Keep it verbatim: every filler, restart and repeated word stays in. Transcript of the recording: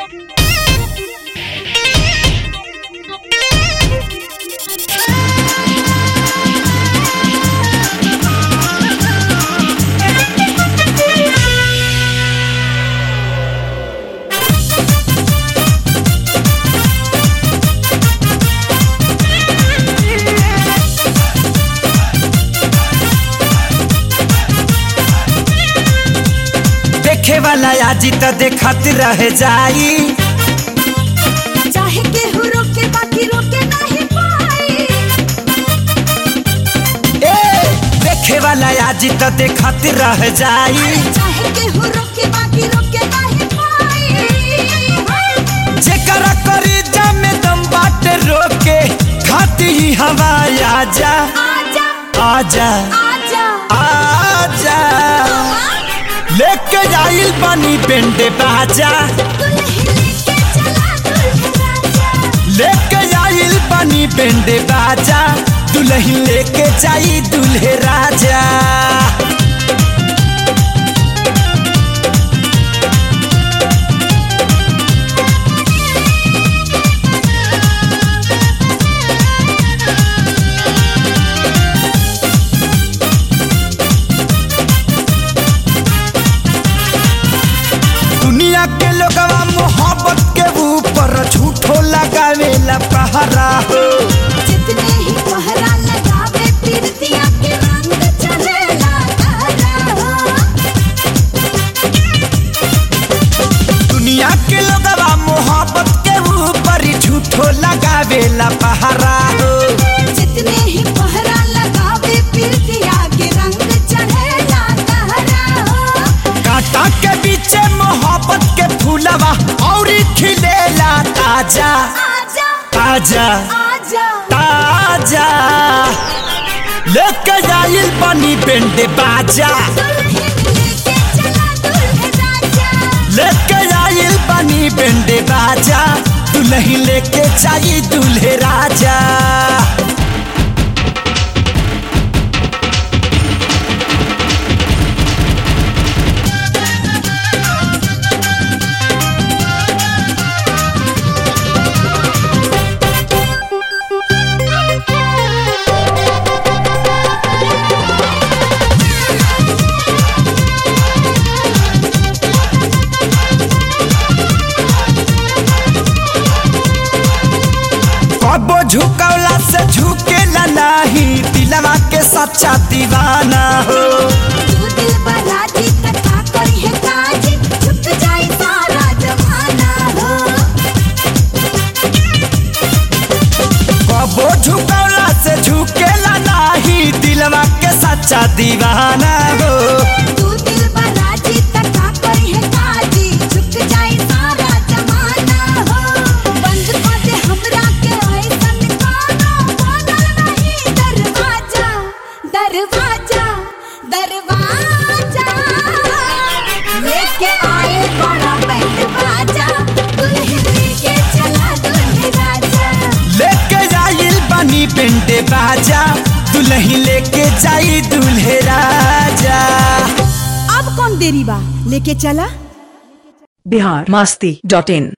देखे वाला आजी तो देखत रह जाई, चाहे केहू रोके बाकी रोके नहीं पाई। ए देखे वाला आजी तो देखत रह जाई, चाहे केहू रोके बाकी रोके नहीं पाई। जेकरा करी जामे दम बाटे रोके खाती ही हवा आजा आजा आजा आजा आजा लेके जाइल पानी पेंडे बाजा, लेके जाइल पानी पेंडे बाजा, दुल्हन लेके जाई दूल्हे राजा। दुनिया के लोगवा मोहब्बत के ऊपर झूठो लगावेला पहरा हो, जितने ही पहरा लगावे पीरतिया के रंग चलेला तारा हो। दुनिया के लोगवा मोहब्बत के ऊपर झूठो लगावेला पहरा हो, जितने ही पहरा लगावे पीरतिया के रंग चलेला तारा हो। कांटा के पीछे मोहब्बत के फूलवा और खिलेला ताजा आजा ताजा आजा ताजा, लेके जाइल पानी पेंडे बाजा, लेके जाइल पानी पेंडे बाजा, दुल्हन लेके जाई दूल्हे राजा। कबो झुकौला से झुकेला नहीं, दिलवा के सच्चा दीवाना हो। तू दिल बना दी कथा करी है काज, झुक जाए सारा जमाना हो। कबो झुकौला से झुकेला नहीं, दिलवा के सच्चा दीवाना हो। तू दिल बना दी कथा करी है काज, झुक जाए सारा जमाना हो। बंद कर दे हमरा के ऐसन कानो, बनल नहीं दरवाजा दरवाजा दरवाजा। लेके आए बड़ा बैंड बाजा, दुल्हन लेके चला दूल्हे राजा। लेके जाइल पानी पेंडे बाजा, दुल्हन लेके जाई दूल्हे राजा। अब कौन देरी बा, लेके चला। बिहार मस्ती डॉट इन।